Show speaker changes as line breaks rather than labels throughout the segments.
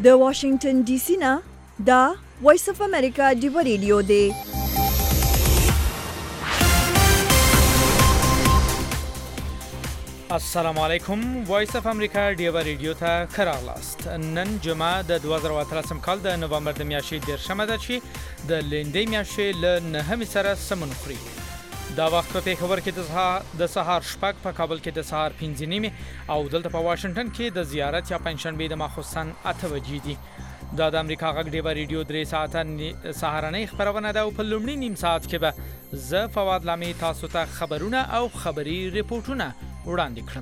د واشنگټن ډي سي نه دا وایس اف امریکا ډیو ریډیو دی.
السلام علیکم. وایس اف امریکا ډیو ریډیو ته خراغلاست. نن جمعه د 2013 کال د نوامبر د میاشتې 10 ده چې د لندې میاشتې له 9 سره سمون خوري. دا وخت په پیښور کې د سهار شپږ، په کابل کې د سهار 5 نیمه او دلته په واشنگټن کې د زیارت یا پنځشنبه د ماخوستن 8 بجې دي. دا د امریکا غږ ډیو ریډیو 3 ساعته سهارنۍ خبرونه ده او په لومړي نیم ساعت کې به زه فواد لامي تاسو ته خبرونه او خبري ریپورتونه وړاندې کړم.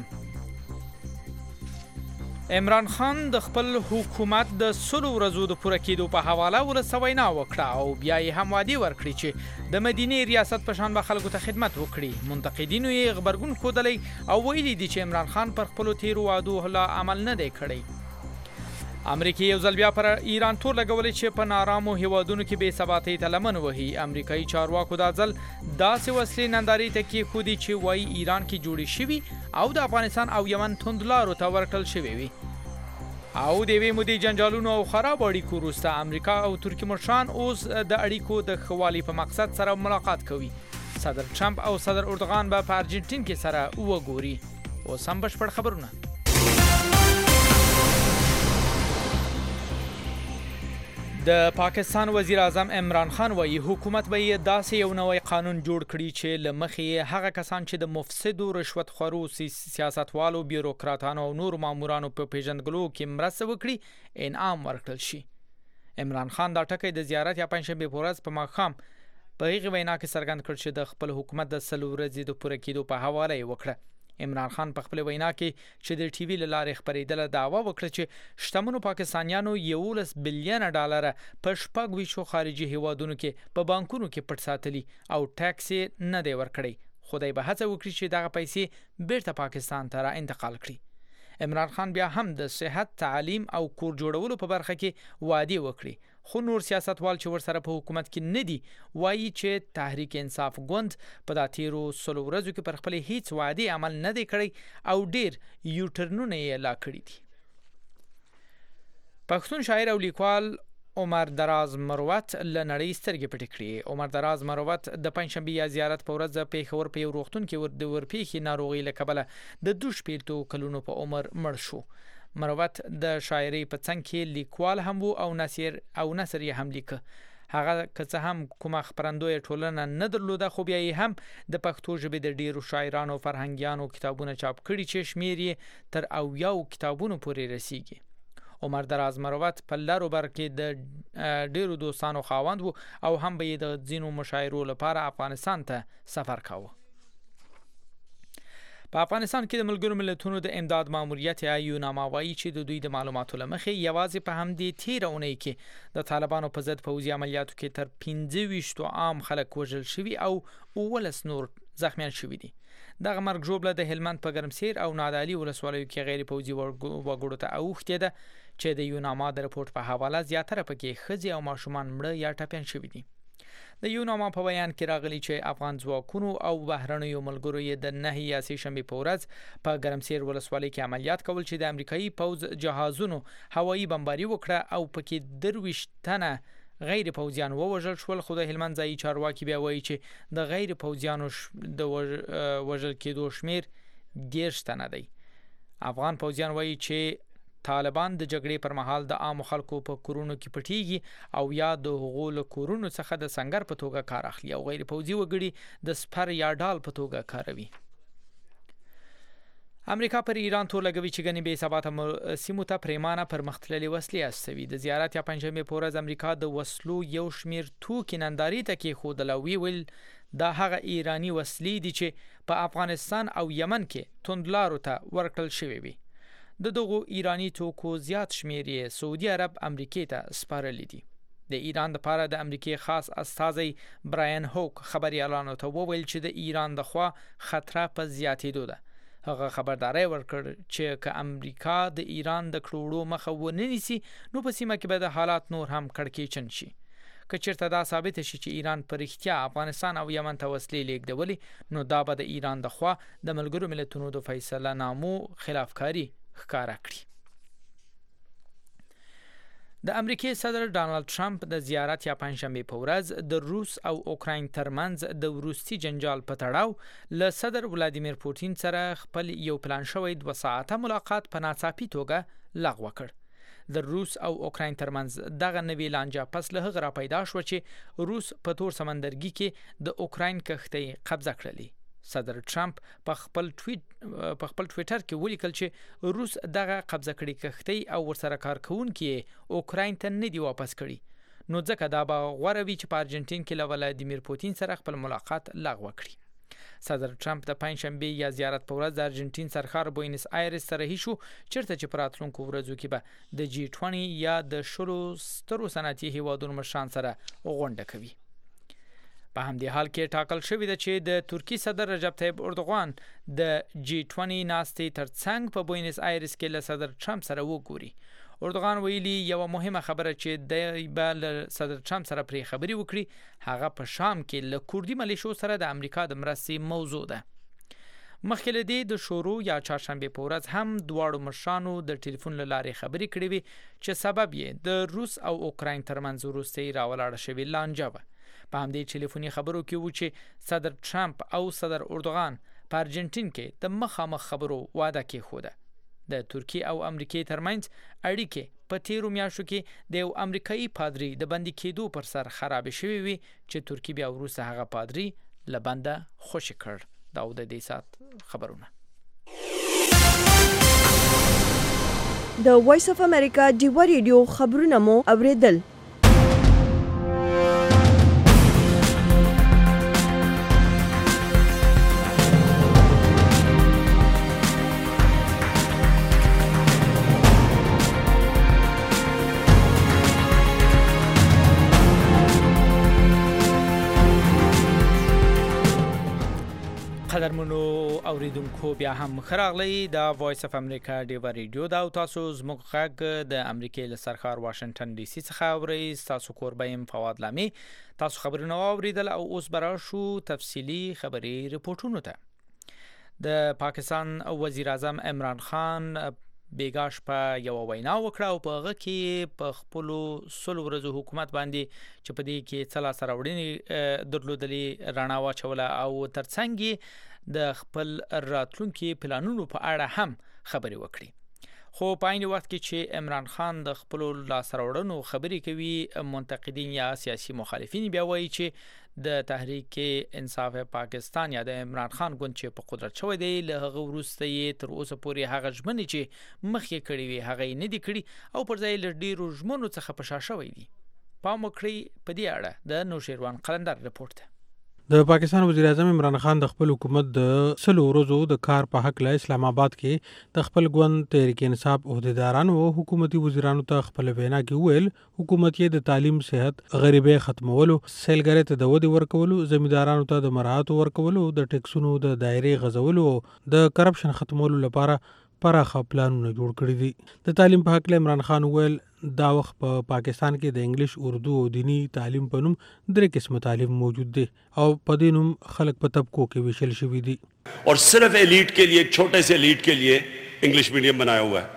عمران خان د خپل حکومت د 100 ورځو د پوره کېدو په حواله ولسمشر وینا وکړه او بیا یې هم وعده ورکړه چې د مدینه ریاست په شان به خلکو ته خدمت وکړي. منتقدینو یې خبرګون ښودلی او ویلي دي چې عمران خان پر خپل تیرو وعدو لا عمل نه دی کړی. امریکا یو ځل بیا پر ایران تور لګولې چې په نارامو هیوادونو کې بې ثباتۍ ته لمن وهي. امریکایي چارواکو دا ځل داسې وسلې نندارې ته کېښودې چې وایي ایران کې جوړې شوي او د افغانستان او یمن توندلارو ته ورکړل شوي وي. او د یوې مودې جنجالونو او خراب اړیکو وروسته امریکا او ترکیه مشران اوس د اړیکو د ښه والي په مقصد سره ملاقات کوي. صدر ټرمپ او صدر اردوغان به په ارجنټین کې سره وګوري. اوس هم بشپړ خبرونه. د پاکستان وزیر اعظم عمران خان وایي حکومت به یې داسې یو نوی قانون جوړ کړي چې له مخې هغه کسان چې د مفسدو رشوت خورو سیاستوالو بیوروکراتانو او نور مامورانو په پیژندګلو کې مرسته وکړي انعام ورکړل شي. عمران خان دا ټکی د زیارت یا پنځشنبه په ورځ په ماښام په هغې وینا کې څرګند کړ چې د خپل حکومت د 100 ورځې د پوره کېدو په حواله یې وکړه. عمران خان په خپل وینا کې چې د ټي وي له لارې خبرېدله دعوا وکړه چې شتمنو پاکستانیانو 11 بلین ډالر په شپږ ویشو خارجي هیوادونو کې په بانکونو کې پټ ساتلي او ټیکس نه دی ورکړی. خدای به هڅه وکړي چې دغه پیسې بیرته پاکستان ته را انتقال کړي. عمران خان بیا هم د صحت، تعلیم او کور جوړولو په برخه کې وعده وکړي. خو نور سیاستوال چې ورسره په حکومت کې نه دي وایي چې تحریک انصاف ګوند په دا تیرو 100 ورځو کې پر خپل هیڅ وعده عمل نه دی کړی او ډیر یوټرنونه یې لا کړی دي. پښتون شاعر او لیکوال عمر دراز مروت له نړۍ سترګې پټې کړې. عمر دراز مروت د پنځشنبه یا زیارت په ورځ په پیښور په یو روغتون کې د ورپېښې ناروغۍ له کبله د 22 کلونو په عمر مړ شو. مروت د شاعرۍ په څنګ کې لیکوال هم وو او نثر یې هم لیکه. هغه که څه هم کومه خپرندوی ټولنه نه درلوده خو بیا یې هم د پښتو ژبې د ډیرو شاعرانو او فرهنګیانو کتابونه چاپ کړي چې شمیر یې تر 90 کتابونو پورې رسیږي. عمر دراز مروت په لارو بر کې د ډیرو دوستانو خاوند وو او هم به یې د ځینو مشاعرو لپاره افغانستان ته سفر کاوه. په افغانستان کې د ملګرو ملتونو د امداد ماموریت یا یوناما وایي چې د دوی د معلوماتو له مخې یوازې په همدې تیره اونۍ کې د طالبانو په ضد پوځي عملیاتو کې تر 25 عام خلک وژل شوي او 19 نور زخمیان شوي دي. دغه مرګ ژوبله د هلمند په ګرمسیر او نادعلي ولسوالیو کې غیر پوځي وګړو ته اوښتې ده چې د یوناما د رپورټ په حواله زیاتره پکې ښځې او ماشومان مړه یا ټپیان شوي دي. د یوناما په بیان کې راغلی چې افغان ځواکونو او بهرنیو ملګرو یې د 9 یا 3 شنبه په ورځ په ګرمسیر ولسوالۍ کې عملیات کول چې د امریکایي پوځ جهازونو هوایي بمباري وکړه او پکې 23 تنه غیر پوځیان ووژل شول. خو د هلمند ځایي چارواکي بیا وایي چې د غیر پوځیانو د وژل کېدو شمیر 10 تنه دی. افغان پوځیان وایي چې طالبان د جګړې پر مهال د عام خلکو په کورونو کې پټیږي او یا د هغو له کورونو څخه د سنگر په توګه کار اخلي او غیر پوځي وګړي د سپر یا ډال په توګه کاروي. امریکا پر ایران تور لګوي چې غني بې ثباته سیمو ته پریمانه پرمختللي وسلې استوي. د زیارت یا پنځشنبه په ورځ امریکا د وسلو یو شمیر توکي نندارې ته کېښودل او ویل دا هغه ایرانی وسلې دي چې په افغانستان او یمن کې توندلارو ته ورکړل شوي وي. د دغو ایرانی توکو زیات شمیر یې سعودي عرب امریکې ته سپارلي دي. د ایران لپاره د امریکې خاص استازی براین هوک خبريالانو ته وویل چې د ایران د خوا خطر په زیاتېدو ده. هغه خبرداري ورکړ چې که امریکا د ایران د کړوړو مخه ونه نیسي نو په سیمه کې به د حالات نور هم کړکېچن شي. که چیرته دا ثابت شي چې ایران پر اختیا افغانستان او یمن ته وسلې لیږدولې نو دا به د ایران د خوا د ملګرو ملتونو د فیصله نامو خلافکاری ښکارا کړي. د امریکای صدر ډانلډ ټرمپ د زیارت یا پنځشنبه په ورځ د روس او اوکراین ترمنځ د وروستي جنجال په تړاو له صدر ولادیمیر پوتین سره خپل یو پلان شوی 2 ساعته ملاقات په ناڅاپي توګه لغوه کړ. د روس او اوکراین ترمنځ دغه نوې لانجه پس له هغه را پیدا شو چې روس په تور سمندرګي کې د اوکراین کښتۍ قبضه کړلې. صدر ټرمپ په خپل ټویټر کې ولیکل چې روس دغه قبضه کړې کښتۍ او ورسره کارکونکي اوکراین ته نه دی واپس کړي. نو ځکه دا به غوره وي چې په ارجنټین کې له ولادیمیر پوتین سره خپل ملاقات لغوه کړي. صدر ټرمپ د پنځشنبه یا زیارت په ورځ د ارجنټین سرخار بوینس آیرس ته رهي شو چیرته چې په راتلونکو ورځو کې به د G20 یا د 10 سترو صنعتي هیوادونو مشران سره غونډه کوي. په همدې حال کې ټاکل شوې ده چې د ترکی صدر رجب طیب اردوغان د G20 ناستې ترڅنګ په بوینس آیرس کې له صدر ټرمپ سره وګوري. اردوغان ویلي یو مهمه خبره چې د به صدر ټرمپ سره پرې خبري وکړي هغه په شام کې له کوردي ملیشو سره د امریکا د مرستې موضوع ده. مخکې له دې د شورو یا چهارشنبه په ورځ هم دواړو مشرانو د ټلیفون له لارې خبري کړې وي چې سبب یې د روس او اوکراین ترمنځ وروستي راولاړه شوې لانجه وه. په همدې ټلیفوني خبرو کې و چې صدر ټرمپ او صدر اردوغان په ارجنټین کې د مخامخ خبرو وعده کېښوده. د ترکی او امریکای ترمنځ اړیکې په تیرو میاشتو کې د یو امریکایي پادری د بندي کېدو پر سر خراب شوې وي چې ترکی بیا وروسته هغه پادری له بنده خوشي کړ. دا د دې سات خبرونه.
د وایس اف امریکا ډیوا ریډیو خبرونه مو اوریدل.
قدرمنو اوریدونکو بیا هم خراغلی د وایس اف امریکا ډیوا ریډیو دا او تاسو زموږ غږ د امریکای له سرخار واشنگټن ډي سي څخه اورئ. تاسو کوربایم فواد لامي تاسو خبرونه اوریدل او اوس برابر شو تفصیلی خبري رپورټونو ته. د پاکستان وزیر اعظم عمران خان بیګاش په یو وینا وکړه او په هغه کې په خپل 100 ورځو حکومت باندې چې په دې کې څلا سره وړينې درلودلې رڼا واچوله او ترڅنګ د خپل راتلونکي پلانونو په اړه هم خبري وکړي. خو په عین وخت کې چې عمران خان د خپل لاسروړنو خبري کوي منتقدین یا سیاسي مخالفین بیا وایي چې د تحریک انصاف پاکستان یا د عمران خان ګوند چې په قدرت شوی دی له هغه وروسته یې تر اوسه پورې هغه ژمنې چې مخکې کړې وي هغه یې نه دي کړي او پر ځای له ډیرو ژمنو څخه په شا شوی دي. پام وکړئ په دې اړه د نوشیروان قلندر رپورټ ده.
د پاکستان وزیر اعظم عمران خان د خپل حکومت د 100 ورځو د کار په حق له اسلام آباد کې د خپل ګوند تحریک انصاف عہدیدارانو او حکومتي وزیرانو ته خپل وینا کې ویل حکومت یې د تعلیم، صحت، غریبۍ ختمولو، سیلګرۍ ته د ودې ورکولو، زمیندارانو ته د مراعات ورکولو، د ټیکسونو د دایرې غځولو او د کرپشن ختمولو لپاره پراخه پلانونه جوړ کړی دي. د تعلیم په حق له عمران خان ویل دا وخت په پاکستان کې د انګلیش، اردو او دینی تعلیم په نوم 3 قسمه تعلیم موجود دي او په دې نوم خلک په طبقو کې ویشل شوي دي.
और सिर्फ एलीट के लिए, छोटे से एलीट के लिए इंग्लिश मीडियम बनाया हुआ है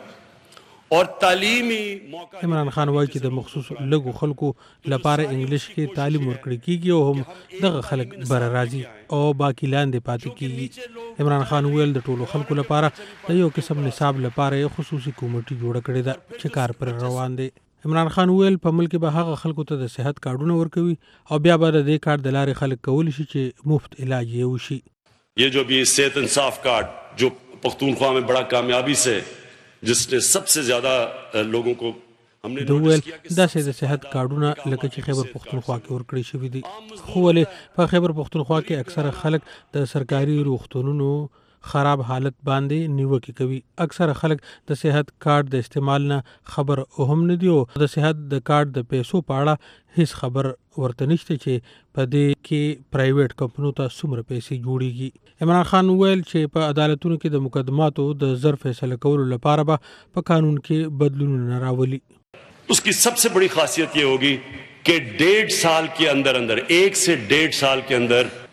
और तालीमी मौका.
عمران خان وایي چې د مخصوص لږو خلکو لپاره انګلیش کې تعلیم ورکړل کیږي او هم دغه خلک بر راځي او باقی لاندې پاتې کیږي. عمران خان ویل د ټولو خلکو لپاره د یو قسم نصاب لپاره خصوصي کمیټه جوړ کړې ده چې کار پر روان دي. عمران خان ویل په ملک به هغه خلکو ته د صحت کارډونه ورکوي او بیا به د دې کار د لارې خلک کولی شي چې مفت علاج یې وشي.
ये जो भी सेहत इंसाफ कार्ड जो पख्तूनख्वा में बड़ा कामयाबी से जिसने सबसे ज्यादा लोगों को हमने
नोटिस किया कि د صحت کارډونه لکه چې خیبر پختونخوا کې ورکړي شوی دي خو ولې په خیبر پختونخوا کې اکثره خلک د سرکاري روغتونونو خراب حالت باندې نیوکه کوي. اکثره خلک د صحت کارت د استعمال نه خبر هم نه دی او د صحت د کارت د پیسو په اړه هیڅ خبر ورته نشته چې په دې کې پرایویټ کمپنیو ته څومره پیسې جوړیږي. عمران خان ویل چې په عدالتونو کې د مقدماتو د زر فیصله کولو لپاره به په قانون کې بدلونونه راولي.
उसकी सबसे बड़ी खासियत ये होगी कि 1.5 साल के अंदर 1 से 1.5 साल के अंदर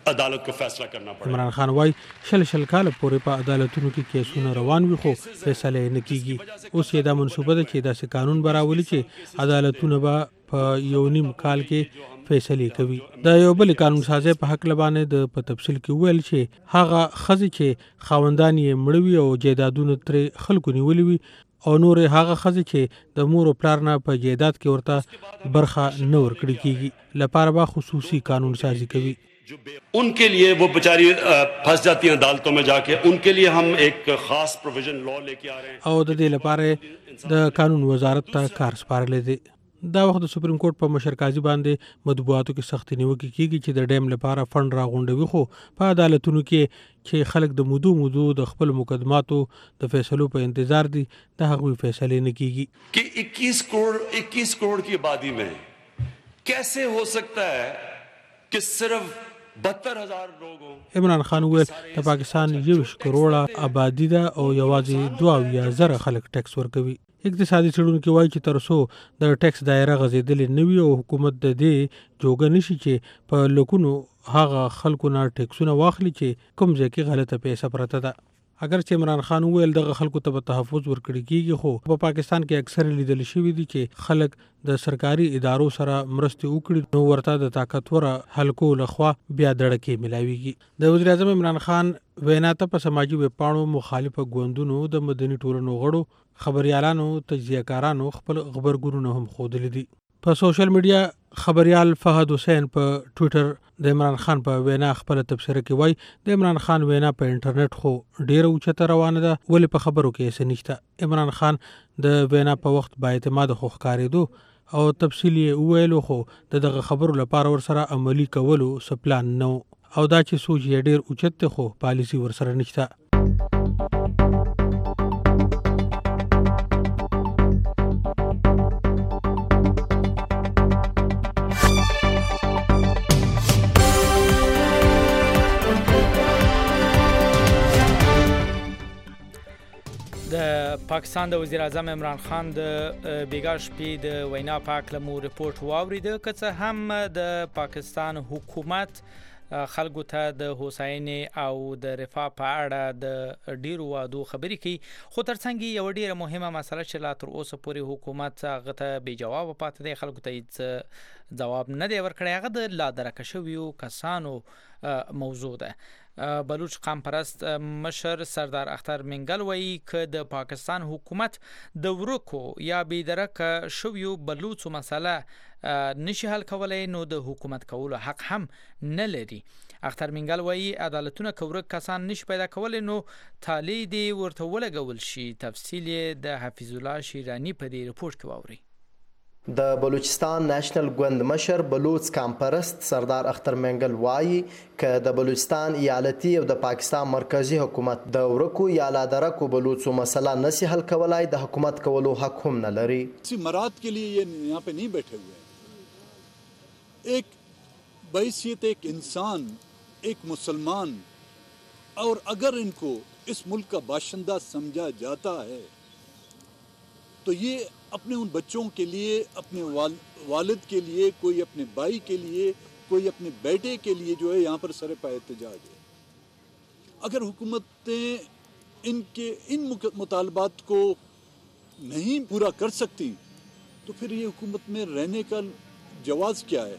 अदालत को फैसला करना पड़ेगा।
عمران خان وای شل کال پورې په عدالتونو کې کیسونه روان وي خو فیصله نه کیږي. اوس یې دا منصوبه ده چې داسې قانون براولي چې عدالتونه به په یو نیم کال کې فیصله کوي. دا یو بل قانون سازي په حق لبانه د په تفصیل کې ویل چې هغه خزي چې خاوندان یې مړوي او جیدادونه تر خلکو نیولې وي او نور هغه خزي چې د مور او پلار نه په جیداد کې ورته برخه نه ورکړي کیږي لپاره به خصوصي قانون سازي کوي.
उनके लिए वो बेचारी फंस जाती हैं अदालतों में जाके, उनके लिए हम एक खास प्रोविजन लॉ लेके आ रहे हैं.
او د دې لپاره د قانون وزارت ته کار سپارل دي. دا وخت د سپریم کورټ په مشر قاضي باندې مطبوعاتو کې سخت نیوکه کیږي چې د ډیم لپاره فند راغونډوي خو په عدالتونو کې چې خلک د مودو د خپل مقدماتو د فیصلو په انتظار دي د هغوی فیصله نه کیږي.
कि 21 करोड़ की आबादी में कैसे हो सकता है कि सिर्फ 72,000 लोग हो.
عمران خان وویل د پاکستان 21 کروڑه آبادی ده او یوازې 22,000 خلک ټیکس ورکوي. اقتصادي څېړونکي وایي چې تر څو د ټیکس دایره غځېدلې نه وي او حکومت د دې جوګه نشي چې په لکونو هغه خلکو نه ټیکسونه واخلي چې کوم ځای کې غلطه پیسه پرته ده. اگر چې عمران خان وویل دغه خلکو ته تحفظ ورکړي کیږي خو په پاکستان کې اکثر لیدل شوی دي چې خلک د سرکاري ادارو سره مرستې وکړي نو ورته د طاقتور حلقو لخوا بیا دړکې ملاويږي. د وزیر اعظم عمران خان وینا ته په سماجی ویبپاڼو مخالفه ګوندونو د مدني ټولنو غړو خبريالانو تجزیه‌کارانو خپل خبرګونونه هم خوده دي. په سوشل میډیا خبريال فهد حسین په ټوئیټر د عمران خان په وینا خپل تبصره کې وای د عمران خان وینا په انټرنیټ خو ډیره اوچته روانه ده ولې په خبرو کې څه نشته. عمران خان د وینا په وخت با اعتماد خو ښکارېدو او تفصیلی ویلو خو دغه خبرو لپاره ورسره عملی کولو سپلان نو او دا چې سوچ یې ډیر اوچته خو پالیسی ورسره نشته.
د پاکستان د وزیر اعظم عمران خان د بیګا شپې د وینا په اړه مو ریپورت واورید که څه هم د پاکستان حکومت خلکو ته د هوساینې او د رفاه په اړه د ډیرو وعدو خبرې کوي خو ترڅنګ یو ډیره مهمه مسله چې لا تر اوسه پورې حکومت هغه ته بې جواب پاتې دی خلکو ته هیڅ جواب نه دی ورکړی هغه د لا درکه شویو کسانو موضوع ده. بلوچ قام پرست مشر سردار اختر منگل وایي که د پاکستان حکومت د ورکو یا بیدرکه شویو بلوچو مسله نشي حل کولای نو د حکومت کولو حق هم نه لري. اختر منگل وایي عدالتونه کورک کسان نشي پیدا کولای نو تالی دی ورته ولګول شي. تفصیل د حفیظ الله شیرانی په دې ریپورت کې واوري.
د بلوچستان نېشنل ګوند مشر بلوچ کامپرست سردار اختر منگل وایي که د بلوچستان ایالتي او د پاکستان مرکزی حکومت د ورکو یا لادرکو بلوچو مسله نسی حل کولای د حکومت کولو حق هم نه لري.
مراد के लिए ये यहाँ पे नहीं बैठे हुए हैं. एक बहैसियत एक इंसान एक मुसलमान और अगर इनको इस मुल्क का बाशिंदा समझा जाता है तो ये अपने उन बच्चों के लिए अपने वालिद के लिए कोई अपने भाई के लिए कोई अपने बेटे के लिए जो है यहाँ पर सरेपा एहतजाज है. अगर हुकूमतें इनके इन मुतालबात को नहीं पूरा कर सकती तो फिर ये हुकूमत में रहने का जवाज़ क्या है.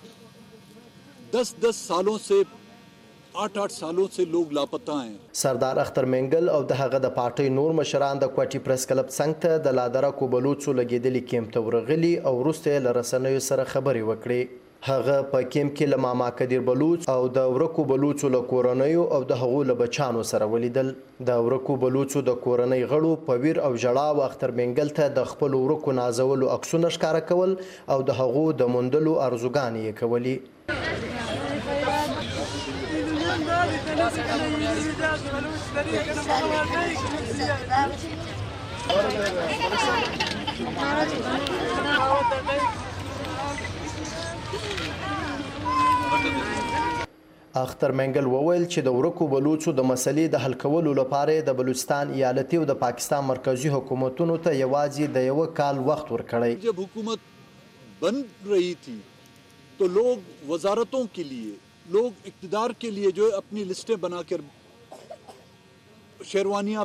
10 सालों से 8 सालों से लोग लापता हैं.
سردار اختر منگل او د هغه د پارټۍ نور مشران د کوټي پریس کلب څنګ ته د لادرکو بلوچو لګیدلي کیمپ ته ورغلي او وروسته له رسنیو سره خبرې وکړې. هغه په کیمپ کې له ماما کدیر بلوچ او د ورکو بلوچو له کورنیو او د هغو له بچانو سره ولیدل. د ورکو بلوچو د کورنۍ غړو په ویر او ژړا او اختر منگل ته د خپل ورکو نازولو عکسونه ښکاره کول او د هغو د موندلو ارزوګانې یې کولې. اختر منگل وویل چې د ورکو بلوچو د مسلې د حل کولو لپاره د بلوچستان ایالتي او د پاکستان مرکزی حکومتونو ته یوازې د یو کال وخت ورکړی.
जब हुकूमत बन रही थी तो लोग वजारतों के लिए लोग इक़्तिदार के लिए जो है अपनी लिस्टें बनाकर, शेरवानियाँ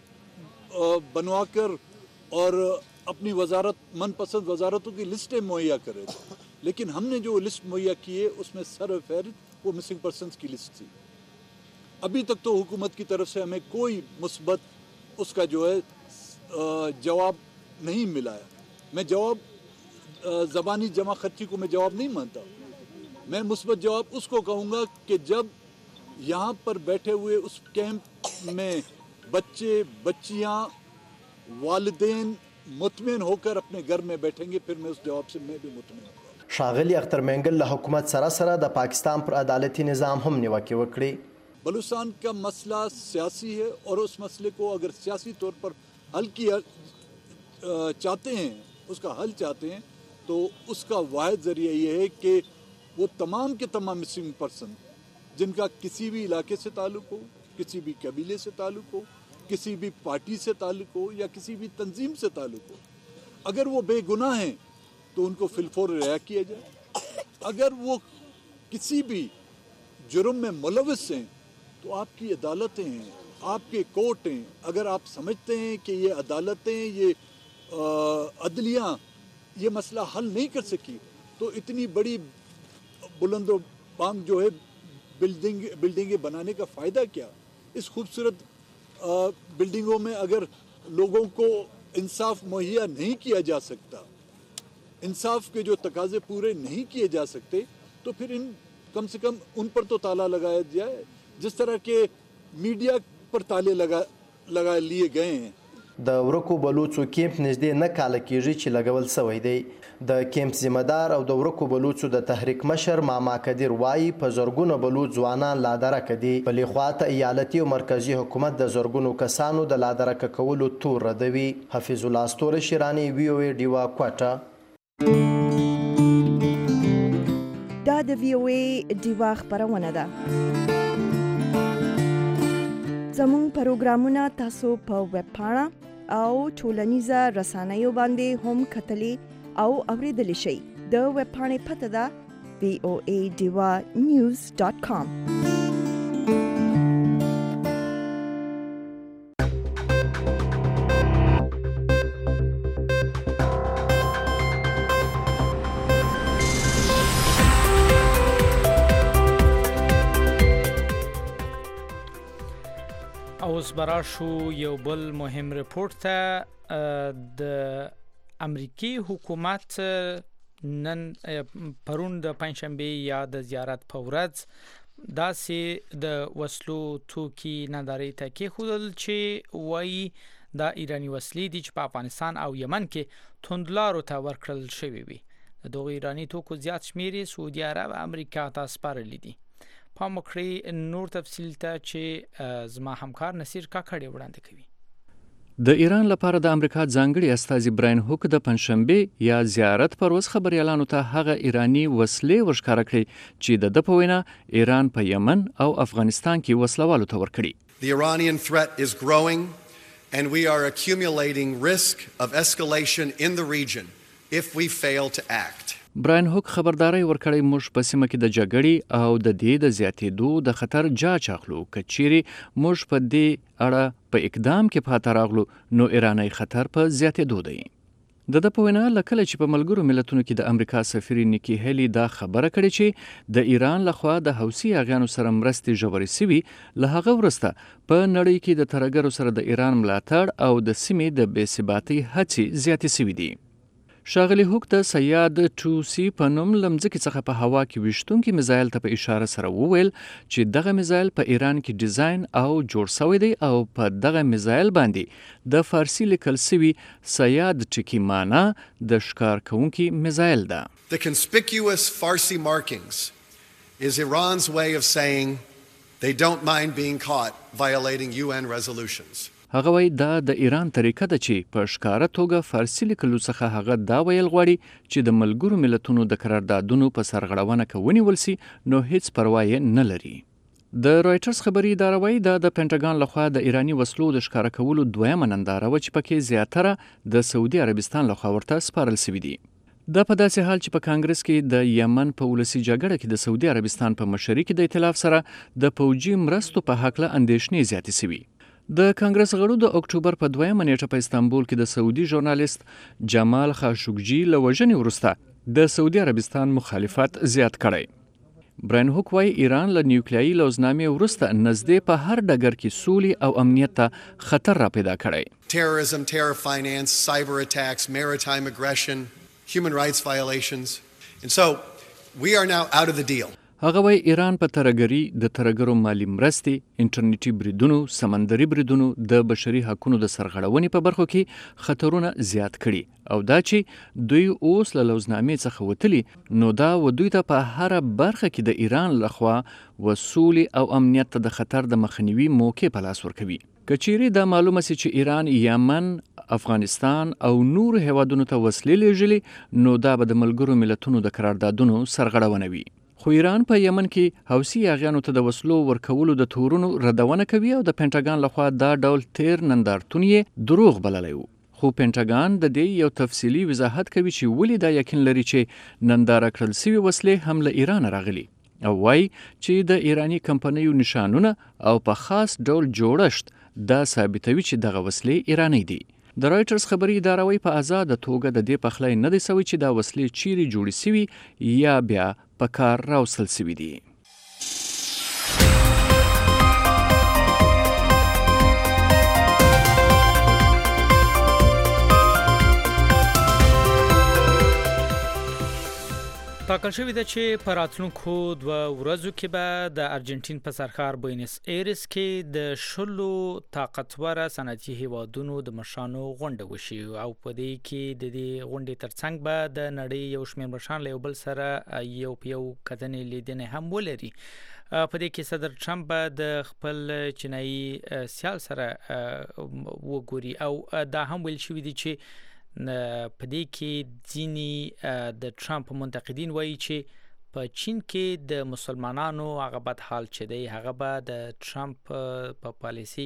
बनवाकर और अपनी वजारत, मनपसंद वजारतों की लिस्टें मुहैया कर रहे थे। लेकिन हमने जो लिस्ट मुहैया की है उसमें सरफहरिस्त वो मिसिंग पर्सनस की लिस्ट थी। अभी तक तो हुकूमत की तरफ से हमें कोई मुस्बत उसका जो है जवाब नहीं मिला है। मैं जवाब ज़बानी जमा खर्ची को मैं जवाब नहीं मानता। मैं मुस्बत जवाब उसको कहूँगा कि जब यहाँ पर बैठे हुए उस कैंप में बच्चे बच्चियाँ वालिदैन मुतमिन होकर अपने घर में बैठेंगे, फिर मैं उस जवाब से मैं भी मुतमिन होगा।
ښاغلي اختر منګل له حکومت سره د پاکستان پر عدالتي نظام هم نیوکې وکړي.
बलूचिस्तान का मसला सियासी है और उस मसले को अगर सियासी तौर पर हल किया चाहते हैं, उसका हल चाहते हैं, तो उसका वाहिद ज़रिया ये है कि वो तमाम के तमाम मिसिंग पर्सन जिनका किसी भी इलाके से ताल्लुक़ हो, किसी भी कबीले से ताल्लुक़ हो, किसी भी पार्टी से ताल्लुक़ हो या किसी भी तंजीम से ताल्लुक़ हो, अगर वो बेगुनाह हैं तो उनको फिलफौर रिहा किया जाए। अगर वो किसी भी जुर्म में मुलविस हैं तो आपकी अदालतें हैं, आपके कोर्ट हैं। अगर आप समझते हैं कि ये अदालतें, ये अदलियाँ ये मसला हल नहीं कर सकी, तो इतनी बड़ी बुलंदो बांग जो है बिल्डिंगें बनाने का फ़ायदा क्या? इस खूबसूरत बिल्डिंगों में अगर लोगों को इंसाफ मुहैया नहीं किया जा सकता, इंसाफ के जो तकाजे पूरे नहीं किए जा सकते, तो फिर कम से कम उन पर तो ताला लगाया जाए, जिस तरह के मीडिया पर ताले लगा लिए गए हैं।
د ورکو بلوڅو کیمپ نږدې نه کاله کېږي چې لګول شوی دی. د کیمپ ذمہدار او د ورکو بلوڅو د تحریک مشر ماما قدیر وایي په زرګونو بلوڅ ځوانان لادرکه دي. بلې خواته ایالتي او مرکزی حکومت د زرګونو کسانو د لادرکه کولو تور ردوي. حفیظ الله استوره شیرانی وی او ای ډیوا کوټه.
دا د وی او ای ډیوا خبرونه ده. زموږ پروګرامونه تاسو په ویب پاڼه او ټولنیزه رسنیو باندې هم کتلی او اوریدلی شئ. د ویب پاڼې پته ده voadivanews.com.
اوس براشو یو بل مهم رپورت ته. د امریکای حکومت نن پرون د پنځشنبه یا د زیارت په ورځ داسې د وسلو توکي نندارې ته کېښودل چې وایي دا ایرانی وسلې دي چې په افغانستان او یمن کې توندلارو ته ورکړل شوي وي. د دغو ایرانی توکو زیات شمیر یې سعودي عرب امریکا ته سپارلي دي. پام وکړئ نور تفصیل ته چې زما همکار نصیر کاکړی وړاندې کوي.
د ایران لپاره د امریکا ځانګړي استازي براین هوک د پنځشنبه یا زیارت پر ورځ خبريالانو ته هغه ایرانی وسلې ورښکاره کړې چې د په وینا ایران په یمن او افغانستان کې وسلوالو ته ورکړي.
The Iranian threat is growing and we are accumulating risk of escalation in the region if we fail to act.
براین هوک خبرداري ورکړی موږ په سیمه کې د جګړې او د دې د زیاتېدو د خطر جاچ اخلو. کچيري موږ په دې اړه په اقدام کې پاتې راغلو نو ایرانی خطر په زیاتېدو دی. د په وینا لکه چې په ملګرو ملتونو کې د امریکا سفیر نیکی هلی دا خبره کړې چې د ایران لخوا د حوثي اغیانو سره مرستې جوړې سوي، له هغه وروسته په نړۍ کې د ترګرو سره د ایران ملاتړ او د سیمې د بې ثباتۍ هڅې زیاتې سوي دي. ښاغلي هوک د سیاد 2C په نوم لمځکې څخه په هوا کې ویشتونکي میزایل ته په اشاره سره وویل چې دغه میزایل په ایران کې ډیزاین او جوړ شوی دی او په دغه میزایل باندې د فارسی لیکل شوی سیاد ټکی معنا د ښکار کوونکي میزایل ده.
The conspicuous Farsi markings is Iran's way of saying they don't mind being caught violating UN resolutions.
هغه وای دا د ایران طریقه ده چې په ښکاره توګه فارسی لیکلو څخه هغه دا ویل غواړي چې د ملګرو ملتونو د قراردادونو په سرغړونه کوي ولسی نو هیڅ پروا نه لري. د رويټرز خبري اداره وایي دا د پینټاګان لخوا د ایرانی وسلو د ښکاره کولو دویمه ننداره و چې پکې زیاتره د سعودي عربستان لخوا ورته سپارل شوی دي. دا په داسې حال چې په کانګرس کې د یمن په ولسی جګړه کې د سعودي عربستان په مشرۍ کې د ائتلاف سره د پوجي مرستو په حق له اندېښنې زیاتې شوي. د کانګرس غړو د اکتوبر په 2 نیټه په استانبول کې د سعودي ژورنالیست جمال خاشقجي له وژنې وروسته د سعودي عربستان مخالفت زیات کړی. براین هوک وايي ایران له نیوکلیایي لوزنامې وروسته نږدې په هر ډګر کې سولې او امنیت ته خطر را پیدا کړی.
Terrorism, terror finance, cyber attacks, maritime aggression, human rights violations. And so we are now out of the deal.
هغه وايي ایران په ترهګري د ترهګرو مالی مرستې، انټرنیټي بریدونو، سمندري بریدونو، د بشري حقوقو د سرغړونې په برخو کې خطرونه زیات کړي او دا چې دوی اوس له لوزنامې څخه وتلي نو دا دوی ته په هر برخه کې د ایران لخوا وسولې او امنیت ته د خطر د مخنیوي موقع په لاس ورکوي. کچيري دا معلومه سي چې ایران یمن، افغانستان او نور هیوادونو ته وسلې لېږلي نو دا به د ملګرو ملتونو د قراردادونو سرغړونه وي. خو ایران په یمن کې حوثي یاغیانو ته د وسلو ورکولو د تورونو ردونه کوي او د پینټاګان لخوا دا ډول تیر نندارتون یې دروغ بللی و. خو پینټاګان د دې یو تفصیلي وضاحت کوي چې ولې دا یقین لري چې ننداره کړل سوي وسلې هم له ایران راغلي او وایي چې د ایرانی کمپنیو نشانونه او په خاص ډول جوړښت دا ثابتوي چې دغه وسلې ایرانی دي. د رایټرز خبري اداره وايي په آزاد توګه د دې پخلی نه دی سوی چې دا وسلې چیرې جوړې سوي یا بیا په کار راوستل سوي دي.
ټاکل شوې ده چې په راتلونکو 2 ورځو کې به د ارجنټین په سرښار بوینس ایرس کې د 10 طاقتوره صنعتي هیوادونو د مشرانو غونډه وشي او په دې کې د دې غونډې ترڅنګ به د نړۍ یو شمېر مشران له یو بل سره یو کتنې لیدنې هم ولري. په دې کې صدر ټرمپ به د خپل چینایي سیال سره وګوري او دا هم ویل شوی دی چې په دې کې ځینی د ټرمپ منتقدین وایي چې په چین کې د مسلمانانو هغه بد حال چې دی هغه به د ټرمپ په پالیسي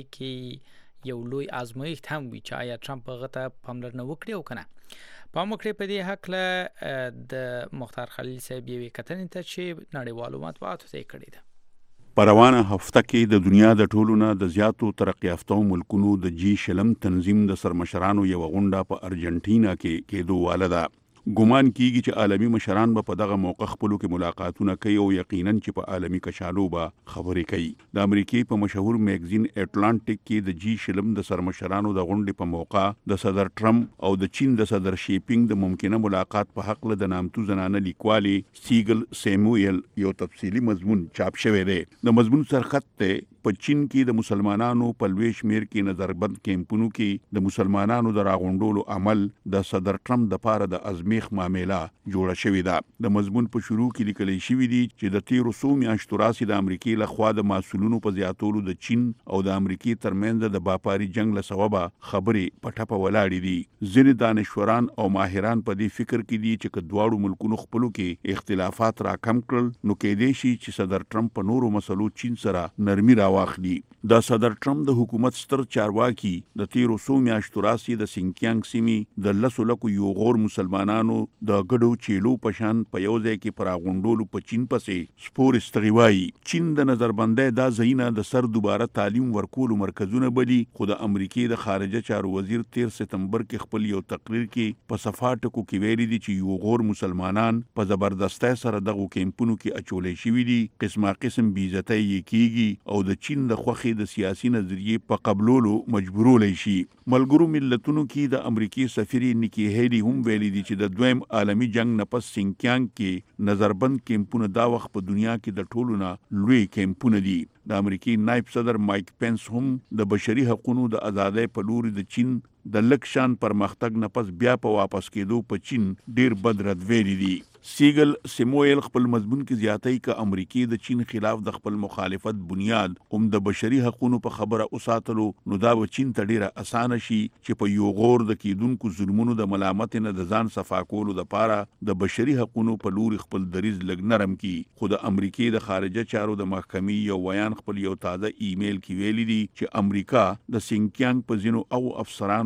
کې یو لوی آزمایښت هم وي چې آیا ټرمپ هغه ته پاملرنه وکړي او کنه. پام وکړئ په دې حق له د مختار خلیل صاحب یوې کتنې ته چې نړیوالو مطبوعاتو ته کړی ده.
په روانه هفته کې د دنیا د ټولو نه د زیاتو ترقی یافته ملکونو د G20 تنظیم د سرمشرانو یو غونډه په ارجنټینا کې کېدو واله ده. ګومان کیږي چې عالمی مشران به په دغه موقع خپلو کې ملاقاتونه کوي او یقینا چې په عالمی کشالو به خبرې کوي. د امریکای په مشهور میگزین اټلانټیک کې د G20 د سرمشرانو د غونډې په موقع د صدر ټرمپ او د چین د صدر شیپینګ د ممکنه ملاقات په حق له د نامتو زنانه لیکوالي سیګل سیموئل یو تفصیلی مضمون چاپ شوی دی. د مضمون سرخط ته په چین کې د مسلمانانو په لوی شمیر کې نظربند کیمپونو کې د مسلمانانو د راغونډولو عمل د صدر ټرمپ د پاره د ازمیخ معاملې جوړه شوې ده. د مضمون په شروع کې لیکل شوی دی چې د 1300 میاشتو راسي د امریکای لخوا د مسولونو په زیاتولو د چین او د امریکای ترمنځ د باپاري جنگ له سببه خبرې په ټپه ولاړې دي. ځینې دانشوران او ماهران په دې فکر کې دي چې کډوالو ملکونو خپلو کې اختلافات را کم کړل نو کې دي چې صدر ټرمپ په نورو مسلو چین سره نرمي واخلي. د صدر ټرمپ د حکومت ستر چارواکي د 1300 میاشتو راسي د سینکیانګ سیمې د لسو لکو یو غور مسلمانانو د ګډو چیلو پشان په یو ځای کې پراغونډولو په چین پسې سپور استغوای. چین د نظربندۍ دا زینه د سر دوباره تعلیم ورکولو مرکزونه بلی خو د امریکای د خارجه چارو وزیر 13 سپتمبر کې خپل یو تقریر کې په صفاټکو کې ویلي دي چې یو غور مسلمانان په زبردستۍ سره دغه کیمپونو کې اچولې شوی دي قسمه قسم بیزتۍ کیږي او د چین د خوخي د سیاسي نظریه په قبولولو مجبورولې شي. ملګرو ملتونو کې د امریکای سفیر نیکی هیلی هم ویلي دي چې د دویم عالمی جنگ نه پس سینکیانګ کې نظربند کیمپونه دا وخت په دنیا کې د ټولو نه لوی کیمپونه دي. د امریکای نائب صدر مایک پنس هم د بشري حقوقو د ازادۍ په لور د چین د لکشان پرمختګ نه پس بیا په واپس کېدو په چین ډیر بد رد ویلي دي. سیګل سیموئل خپل مضمون کې زیاتې ک امریکای د چین خلاف د خپل مخالفت بنیاد هم د بشري حقوقو په خبره اوساتلو نو دا و چین ته ډیره اسانه شي چې په یو غور د کیدونکو ظلمونو د ملامت نه د ځان صفا کولو د پاره د بشري حقوقو په لور خپل دریز لګ نرم کی. خو د امریکای د خارجه چارو د محکمې یو بیان خپل یو تازه ایمیل کې ویلي دي چې امریکا د سینکیانګ په ځینو او افسرانو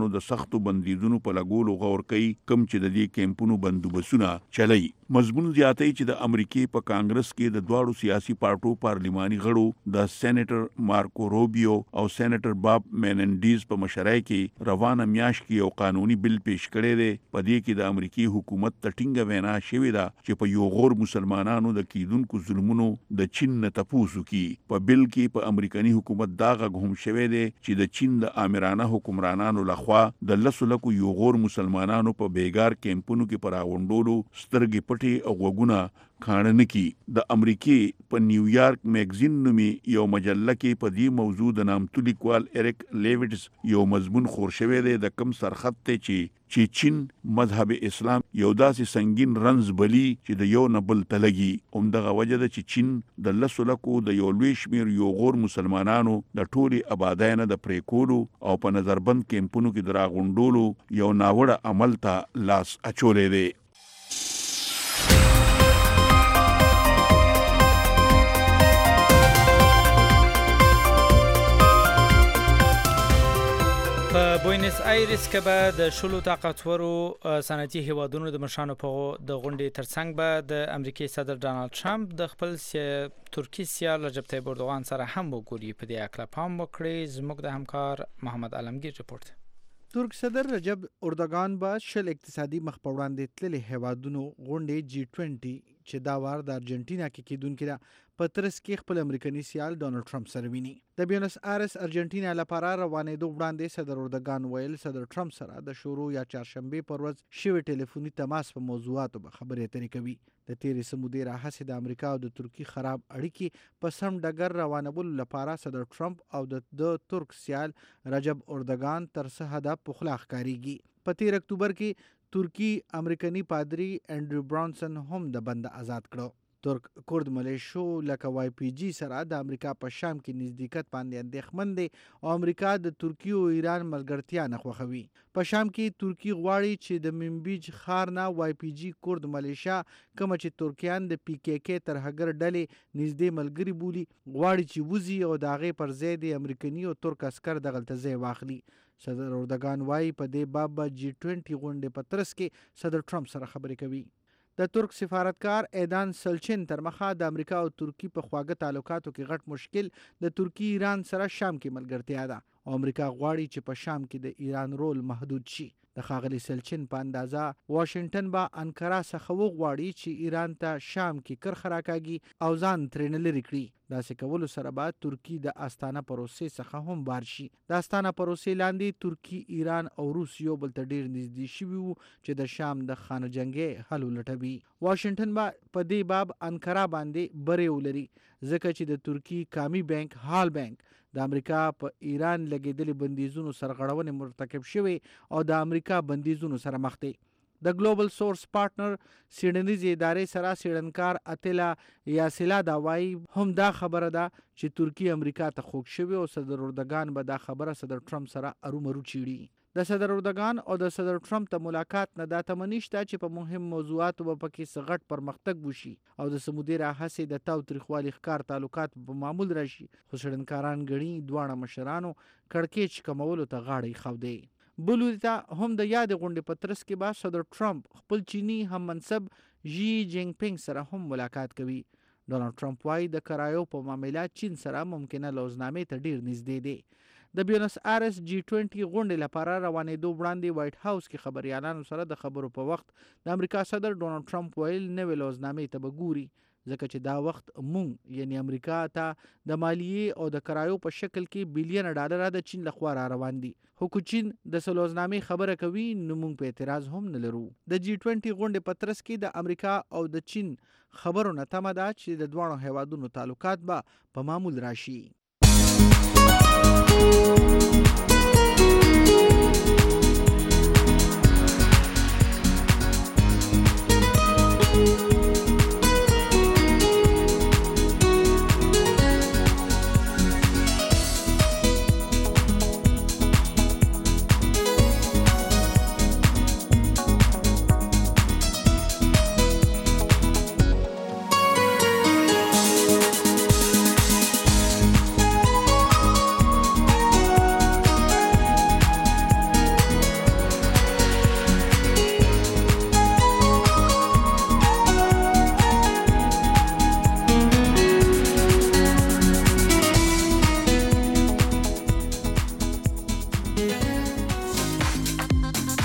افغانانو د سختو بندیزونو په لګولو غور کوي کم چې د دې کیمپونو بندوبسونه چلي. مضمون زیاتوي چې د امریکای په کانګرس کې د دواړو سیاسي پارټو پارلیماني غړو د سېنیټر مارکو روبیو او سېنیټر باب مینندیز په مشرۍ کې روانه میاشت کې یو قانوني بل پیش کړی دی. په دې کې د امریکای حکومت ته ټینګه وینا شوې ده چې په یو غور مسلمانانو د کیدونکو ظلمونو د چین نه تپوسو کی. په بل کې په امریکایي حکومت دا غږ هم شوی دی چې د چین د آمرانه حکمرانانو لخوا د لسو یو غور مسلمانانو په بیګار کیمپونو کې پراغونډولو سترګې پټي او غوږونه کاڼه نکي. د امریکای په نیویارک میگزین نومي یو مجله کې په دې موضوع د نامتو لیکوال اریک لیویټس یو مضمون خور شوی دی د کم سرخط ته چې چین مذهب اسلام یو داسې سنگین رنز بلی چې د یو نه بل ته لګي. همدغه وجه ده چې چین د لسو لکو د یو لوی شمیر یو غور مسلمانانو د ټولې آبادۍ نه د پریکولو او په نظربند کیمپونو کې د راغونډولو یو ناوړه عمل ته لاس اچولی دی.
په بوینس آیرس کې به د شلو طاقتورو صنعتي هیوادونو د مشرانو په د غونډې ترڅنګ به د امریکای صدر ډانلډ ټرمپ د خپل ترکی سیال رجب طیب اردوغان سره هم وګوري. په دې اړه پام وکړئ. زموږ د همکار محمد عالمگیر رپورت.
ترک صدر رجب اردوغان به شل اقتصادي مخ په وړاندې تللي هیوادونو غونډې G20 چې دا وار د ارجنټینا کې کیدونکې ده په ترڅ کې خپل امریکایي سیال ډونالد ټرمپ سره ویني. د بیونس آیرس ارجنټینا لپاره روانېدو وړاندې صدر اردوغان ویل صدر ټرمپ سره د شروع یا چهارشنبه پر ورځ شوی ټلیفوني تماس په موضوعاتو به خبرې اترې کوي. د تیرې سمودې راهیسې د امریکا او د ترکیې خراب اړیکې په سم ډګر روانولو لپاره صدر ټرمپ او د ترک سیال رجب اردوغان تر څه حده پخلا ښکارېږي. په 13 اکتوبر کې ترکی امریکایي پادری انډریو برانسن هم د بند آزاد کړو. ترک کورد ملیشو لکه وای پی جی سره د امریکا په شام کې نزدېکت باندې اندېښمن دی او امریکا د ترکیې او ایران ملګرتیا نه خوښوي. په شام کې ترکی غواړي چې د منبیج ښار نه وای پی جی کورد ملیشا کومه چې ترکیان د پی کې کې تر هغر ډلې نږدې ملګری بولي غواړي چې وزي او د هغې پر ځای د امریکایي او ترک عسکر دغلته ځای واخلي. صدر اردوغان وایي په دې باب به G20 غونډې په ترڅ کې صدر ټرمپ سره خبرې کوي. د ترک سفارتکار ایدان سلچن تر مخه د امریکا او ترکی په خواږه تعلقاتو کې غټ مشکل د ترکی ایران سره شام کې ملګرتیا ده او امریکا غواړي چې په شام کې د ایران رول محدود شي. د ښاغلي سلچن په اندازه واشنگټن به انکارا څخه وغواړي چې ایران ته شام کې کرخه راکاږي او ځان ترې نه لرې کړي. داسې کولو سره به ترکی د استانه پروسې څخه هم بار شي. د استانه پروسې لاندې ترکی ایران او روس یو بل ته ډیر نږدې شوي وو چې د شام د خانه جنګي حل ولټوي. واشنگټن به په دې باب انکارا باندې برې ولري ځکه چې د ترکی کامی بانک هال بانک د امریکا په ایران لګیدلې بندیزونو سرغړونې مرتکب شوي او د امریکا بندیزونو سره مخ دی. د ګلوبل سورس پارټنر سیډنیز ادارې سره سیډنکار اتلا یاسلا دا وایي هم دا خبره ده چې ترکی امریکا ته خوږ شوی او صدر اردوغان به دا خبره صدر ټرمپ سره ارومرو چیړي. د صدر اردوغان او د صدر ټرمپ ته ملاقات نه دا تمنیشته چې په مهم موضوعاتو به پکې سغټ پرمختګ وشي او د سمودي راهسې د تاو تریخوالي ښکار تعلقات په معمول راشي. خو سیډنکاران ګڼي دواړه مشرانو کړکېچ کمولو ته غاړه ایښودی. بلو ته هم د یاد غونډې په ترڅ کې به صدر ټرمپ خپل چینی هم منصب ژی جینګ پینګ سره هم ملاقات کوي. ډونالډ ټرمپ وایي د کرایو په معاملات چین سره ممکنه لوزنامې ته ډیر نږدې دی. د بیونس آیرس G20 غونډې لپاره روانېدو وړاندې وایټ هاوس کې خبريالانو سره د خبرو په وخت د امریکا صدر ډونالډ ټرمپ ویل نوې لوزنامې ته به ګوري ځکه چې دا وخت مونږ یعنی امریکا ته د مالیې او د کرایو په شکل کې بلین ډالر د چین لخوا را روان دي. خو که چین د سلوزنامې خبره کوي نو مونږ په اعتراض هم نه لرو. د G20 غونډې په ترڅ کې د امریکا او د چین خبرو نه تمه ده چې د دوه هیوادونو تعلقات به په معمول راشي.